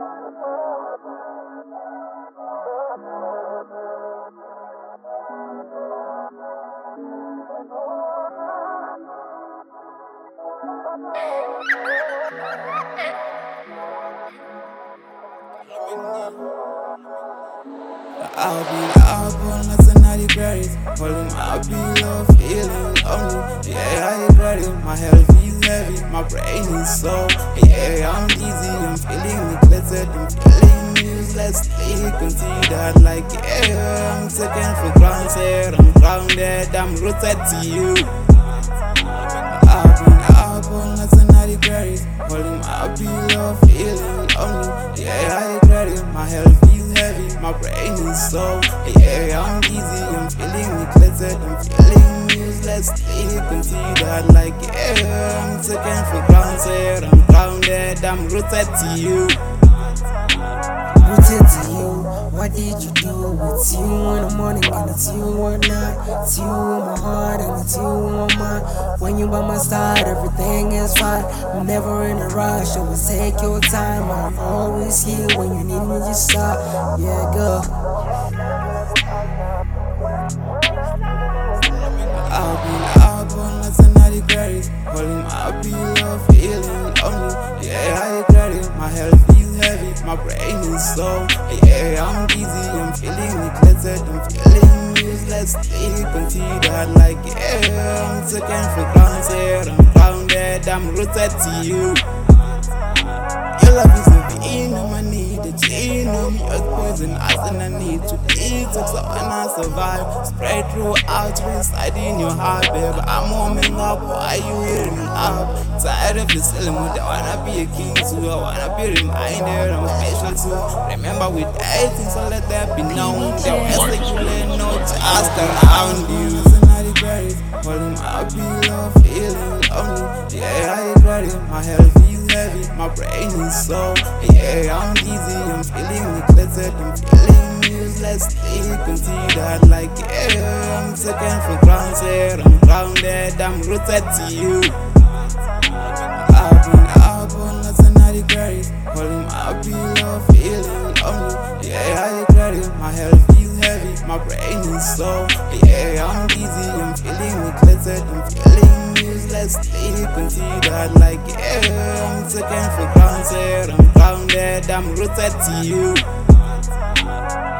I'll be up on that's another grace. Holding my below, feeling lonely. Yeah, I regret it. My health is heavy, my brain is slow. Yeah, I'm dizzy, I'm feeling neglected, I'm feeling useless. You can see that, like, yeah, I'm taken for granted. I'm grounded, I'm rooted to you. I've been up on that's another grace. Holding my below, feeling lonely. Yeah, I regret it. My health is heavy, my brain is slow. Yeah, I'm dizzy, I'm feeling neglected, I'm feeling useless. You can see that, like, yeah, I'm taken for granted. I'm grounded, I'm rooted to you. Rooted to you. What did you do? It's you in the morning and it's you at night. It's you in my heart and it's you in my mind. When you by my side, everything is fine. I'm never in a rush, always take your time. I'm always here when you need me, just stop. Yeah, girl. I've been up on that's another grace. Holding my below, feeling lonely. Yeah, I regret it. My health is heavy, my brain is slow. Yeah, I'm dizzy, I'm feeling neglected, I'm feeling useless. You can see that, like, yeah, I'm taken for granted. I'm grounded, I'm rooted to you. Your love is the being of my need, the chain of me, your poison, and I need to eat, so when I survive, spread throughout, inside in your heart, baby. I'm warming up, why you hearing up? Tired of you selling me, I wanna be a king too, I wanna be reminded I'm special too. Remember with everything, so let that be known. The rest of you let know just around you. It's another grace, holding my below, feeling lonely. Yeah, I regret it, my health is heavy, my brain is slow. Yeah, I'm dizzy, I'm feeling neglected, I'm feeling useless. You can see that, like, yeah, I'm taken for granted. I'm grounded, I'm rooted to you. I've been up on that's another grace. Holding my below, feeling lonely. Yeah, I regret it, my health is heavy, my brain is slow. Yeah, I'm dizzy, I'm feeling neglected, I'm feeling useless. You can see that, like, yeah, I'm taken for granted. I'm grounded, I'm rooted to you.